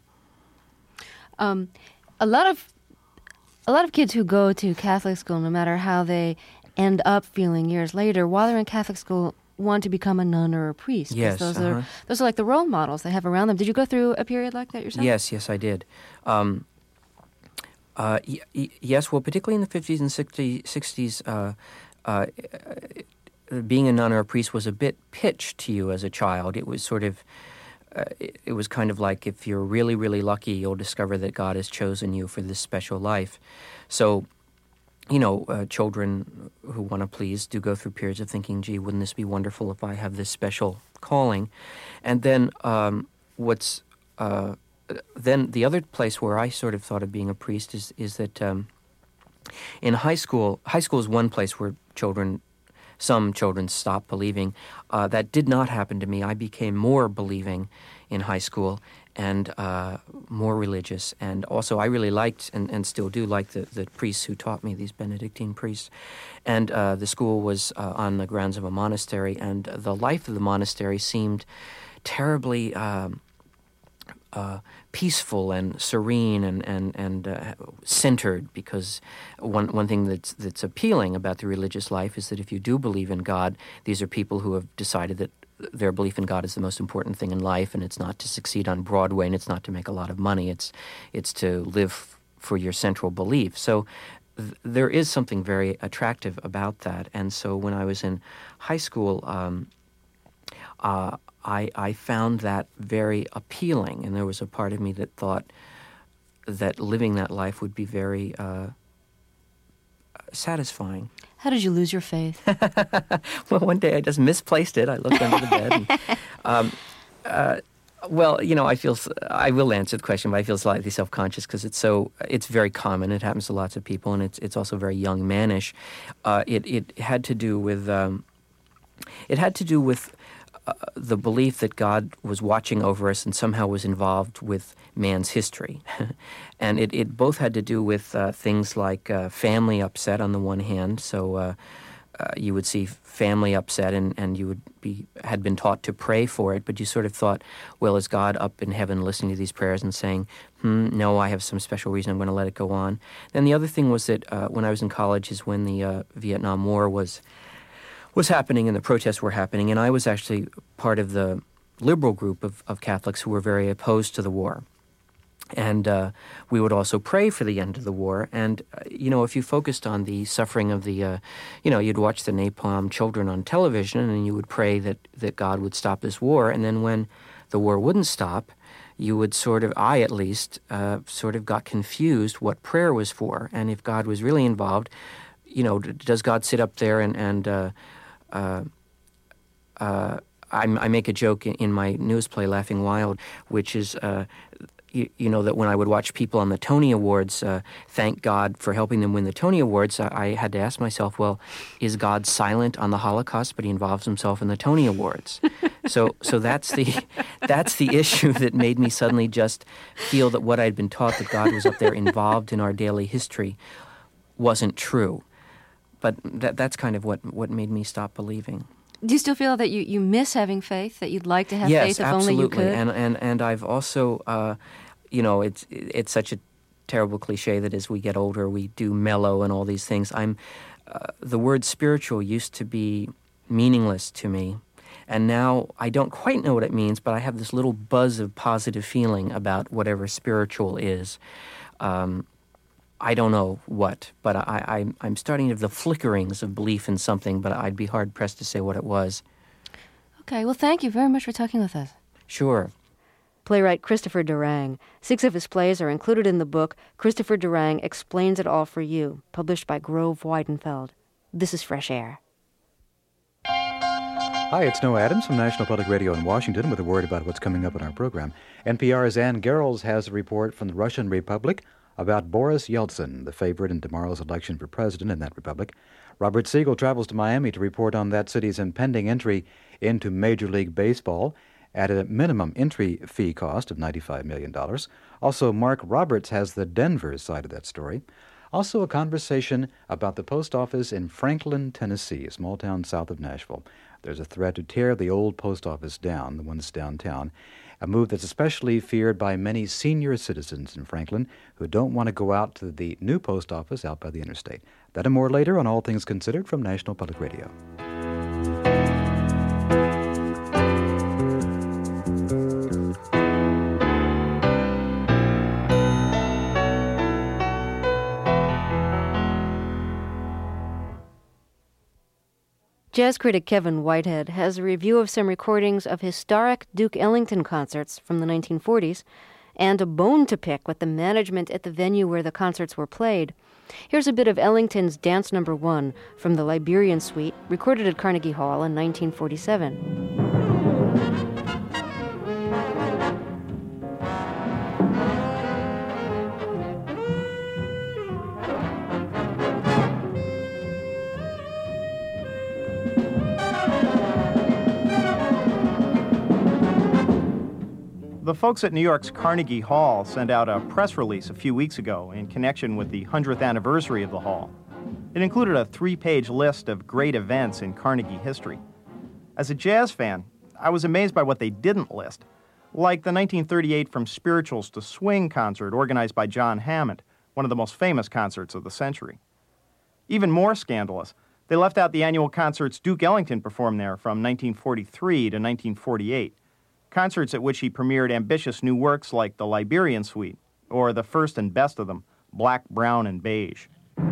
Um, a lot of a lot of kids who go to Catholic school, no matter how they end up feeling years later, while they're in Catholic school, want to become a nun or a priest. 'Cause Yes, those uh-huh. are those are like the role models they have around them. Did you go through a period like that yourself? Yes, yes, I did. Um, uh, y- y- yes, well, particularly in the fifties and sixties, uh, uh, being a nun or a priest was a bit pitched to you as a child. It was sort of, uh, it, it was kind of like if you're really, really lucky, you'll discover that God has chosen you for this special life. So, you know, uh, children who want to please do go through periods of thinking, gee, wouldn't this be wonderful if I have this special calling? And then um, what's, uh, then the other place where I sort of thought of being a priest is, is that um, in high school, high school is one place where children, some children stop believing. Uh, that did not happen to me. I became more believing in high school and uh, more religious. And also I really liked and, and still do like the, the priests who taught me, these Benedictine priests. And uh, the school was uh, on the grounds of a monastery, and the life of the monastery seemed terribly um, uh, peaceful and serene and and and uh, centered. Because one one thing that's that's appealing about the religious life is that if you do believe in God, these are people who have decided that their belief in God is the most important thing in life, and it's not to succeed on Broadway, and it's not to make a lot of money. It's it's to live for your central belief. So th- there is something very attractive about that. And so when I was in high school, um, uh, I I found that very appealing, and there was a part of me that thought that living that life would be very uh, satisfying. How did you lose your faith? Well, one day I just misplaced it. I looked under the bed. And, um, uh, well, you know, I feel I will answer the question, but I feel slightly self-conscious because it's so it's very common. It happens to lots of people, and it's it's also very young mannish. Uh, it it had to do with um, it had to do with uh, the belief that God was watching over us and somehow was involved with man's history. And it, it both had to do with uh, things like uh, family upset on the one hand. So uh, uh, you would see family upset and, and you would be had been taught to pray for it, but you sort of thought, well, is God up in heaven listening to these prayers and saying, hmm, no, I have some special reason, I'm going to let it go on. Then the other thing was that uh, when I was in college is when the uh, Vietnam War was was happening and the protests were happening, and I was actually part of the liberal group of, of Catholics who were very opposed to the war. And uh, we would also pray for the end of the war. And, uh, you know, if you focused on the suffering of the, uh, you know, you'd watch the napalm children on television and you would pray that, that God would stop this war. And then when the war wouldn't stop, you would sort of, I at least, uh, sort of got confused what prayer was for. And if God was really involved, you know, d- does God sit up there and, and uh, uh, uh, I, I make a joke in, in my news play, Laughing Wild, which is... Uh, You, you know, that when I would watch people on the Tony Awards uh, thank God for helping them win the Tony Awards, I, I had to ask myself, well, is God silent on the Holocaust, but he involves himself in the Tony Awards? so so that's the that's the issue that made me suddenly just feel that what I'd been taught, that God was up there involved in our daily history, wasn't true. But that that's kind of what, what made me stop believing. Do you still feel that you, you miss having faith, that you'd like to have yes, faith if absolutely. only you could? And, and, and I've also, uh, you know, it's it's such a terrible cliche that as we get older, we do mellow and all these things. I'm uh, the word spiritual used to be meaningless to me. And now I don't quite know what it means, but I have this little buzz of positive feeling about whatever spiritual is. Um, I don't know what, but I, I, I'm starting to have the flickerings of belief in something, but I'd be hard-pressed to say what it was. Okay, well, thank you very much for talking with us. Sure. Playwright Christopher Durang. Six of his plays are included in the book Christopher Durang Explains It All for You, published by Grove Weidenfeld. This is Fresh Air. Hi, it's Noah Adams from National Public Radio in Washington with a word about what's coming up in our program. N P R's Ann Garrels has a report from the Russian Republic about Boris Yeltsin, the favorite in tomorrow's election for president in that republic. Robert Siegel travels to Miami to report on that city's impending entry into Major League Baseball at a minimum entry fee cost of ninety-five million dollars. Also, Mark Roberts has the Denver side of that story. Also, a conversation about the post office in Franklin, Tennessee, a small town south of Nashville. There's a threat to tear the old post office down, the one that's downtown, a move that's especially feared by many senior citizens in Franklin who don't want to go out to the new post office out by the interstate. That and more later on All Things Considered from National Public Radio. Jazz critic Kevin Whitehead has a review of some recordings of historic Duke Ellington concerts from the nineteen forties and a bone to pick with the management at the venue where the concerts were played. Here's a bit of Ellington's Dance Number One from the Liberian Suite, recorded at Carnegie Hall in nineteen forty-seven. The folks at New York's Carnegie Hall sent out a press release a few weeks ago in connection with the hundredth anniversary of the hall. It included a three-page list of great events in Carnegie history. As a jazz fan, I was amazed by what they didn't list, like the nineteen thirty-eight From Spirituals to Swing concert organized by John Hammond, one of the most famous concerts of the century. Even more scandalous, they left out the annual concerts Duke Ellington performed there from nineteen forty-three to nineteen forty-eight. Concerts at which he premiered ambitious new works like the Liberian Suite, or the first and best of them, Black, Brown, and Beige.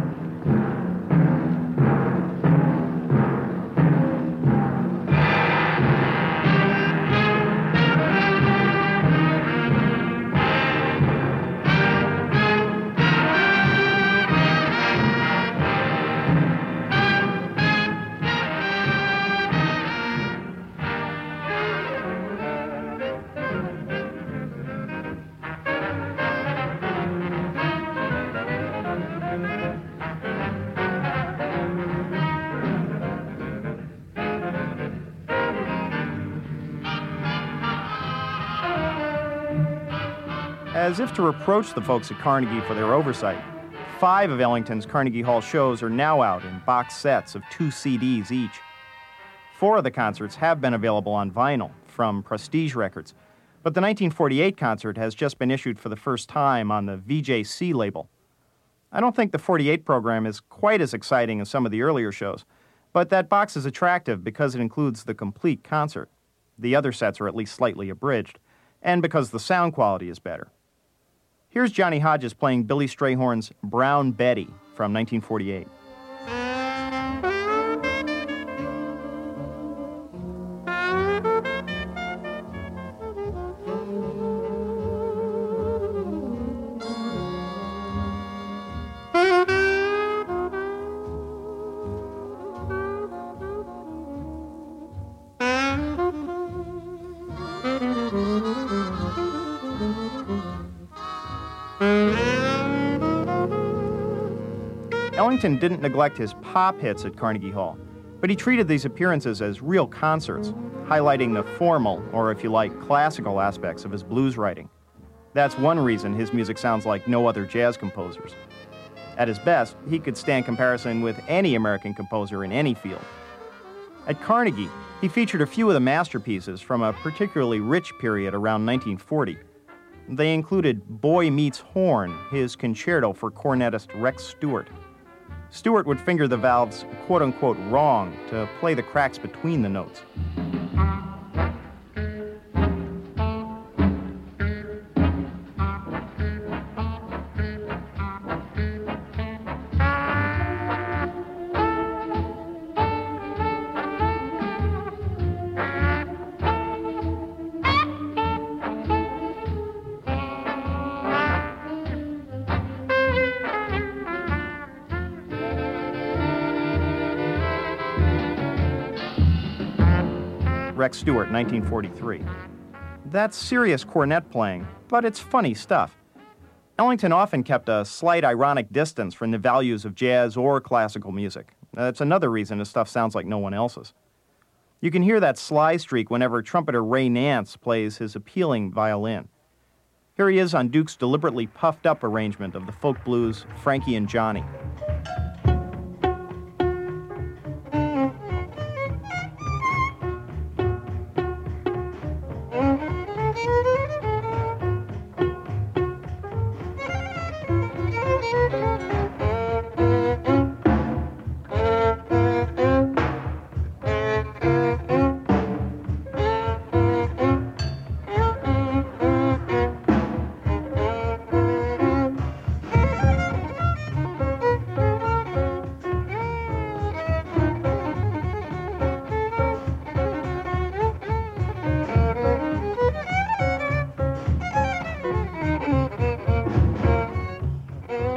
As if to reproach the folks at Carnegie for their oversight, five of Ellington's Carnegie Hall shows are now out in box sets of two C Ds each. Four of the concerts have been available on vinyl from Prestige Records, but the nineteen forty-eight concert has just been issued for the first time on the V J C label. I don't think the forty-eight program is quite as exciting as some of the earlier shows, but that box is attractive because it includes the complete concert. The other sets are at least slightly abridged, and because the sound quality is better. Here's Johnny Hodges playing Billy Strayhorn's Brown Betty from nineteen forty-eight. Ellington didn't neglect his pop hits at Carnegie Hall, but he treated these appearances as real concerts, highlighting the formal, or if you like, classical aspects of his blues writing. That's one reason his music sounds like no other jazz composer's. At his best, he could stand comparison with any American composer in any field. At Carnegie, he featured a few of the masterpieces from a particularly rich period around nineteen forty. They included Boy Meets Horn, his concerto for cornetist Rex Stewart. Stewart would finger the valves quote-unquote wrong to play the cracks between the notes. Rex Stewart, nineteen forty-three. That's serious cornet playing, but it's funny stuff. Ellington often kept a slight ironic distance from the values of jazz or classical music. That's another reason his stuff sounds like no one else's. You can hear that sly streak whenever trumpeter Ray Nance plays his appealing violin. Here he is on Duke's deliberately puffed-up arrangement of the folk blues Frankie and Johnny.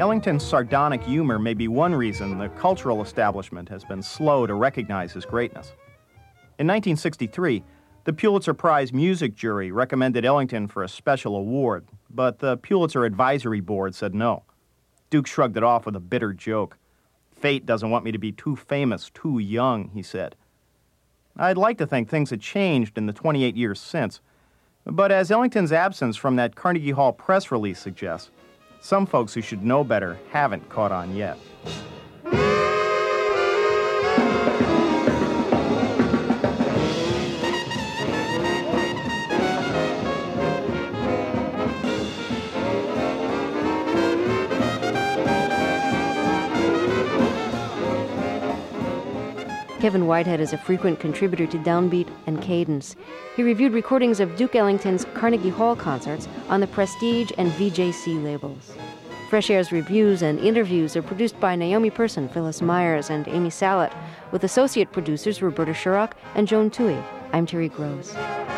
Ellington's sardonic humor may be one reason the cultural establishment has been slow to recognize his greatness. In nineteen sixty-three, the Pulitzer Prize music jury recommended Ellington for a special award, but the Pulitzer Advisory Board said no. Duke shrugged it off with a bitter joke. "Fate doesn't want me to be too famous, too young," he said. I'd like to think things had changed in the twenty-eight years since, but as Ellington's absence from that Carnegie Hall press release suggests, some folks who should know better haven't caught on yet. Kevin Whitehead is a frequent contributor to Downbeat and Cadence. He reviewed recordings of Duke Ellington's Carnegie Hall concerts on the Prestige and V J C labels. Fresh Air's reviews and interviews are produced by Naomi Person, Phyllis Myers, and Amy Salet, with associate producers Roberta Sherrock and Joan Toohey. I'm Terry Gross.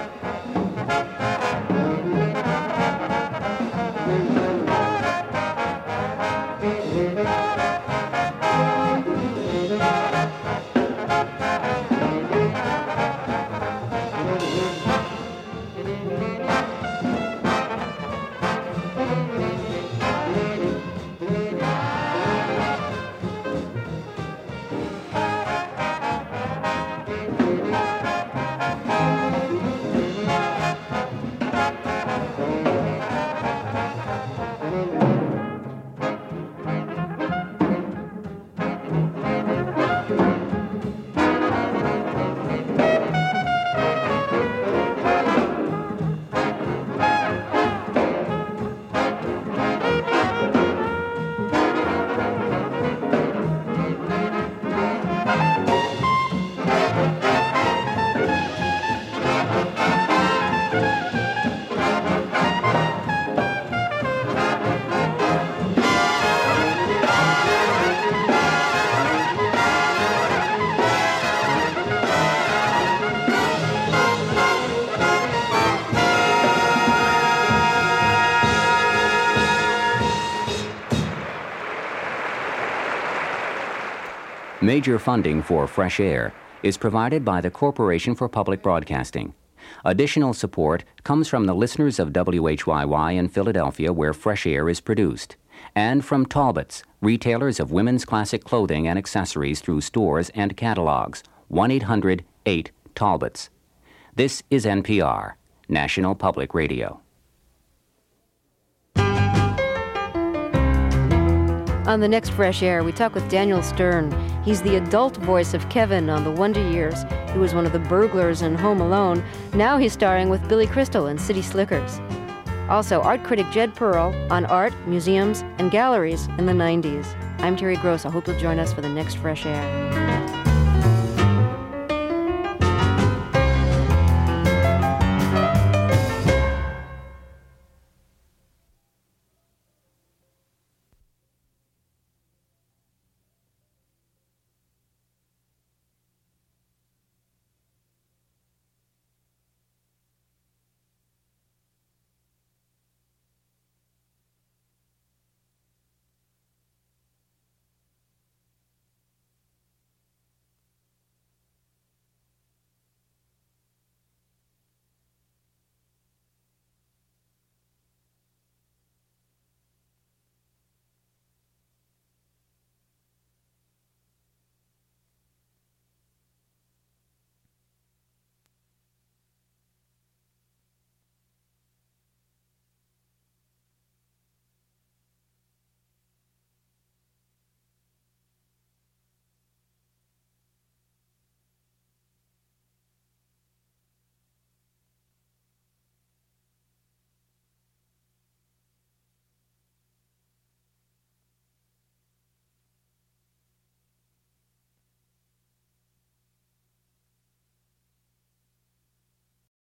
Major funding for Fresh Air is provided by the Corporation for Public Broadcasting. Additional support comes from the listeners of W H Y Y in Philadelphia, where Fresh Air is produced, and from Talbots, retailers of women's classic clothing and accessories through stores and catalogs. one eight hundred eight Talbots. This is N P R, National Public Radio. On the next Fresh Air, we talk with Daniel Stern. He's the adult voice of Kevin on The Wonder Years. He was one of the burglars in Home Alone. Now he's starring with Billy Crystal in City Slickers. Also, art critic Jed Pearl on art, museums, and galleries in the nineties. I'm Terry Gross. I hope you'll join us for the next Fresh Air.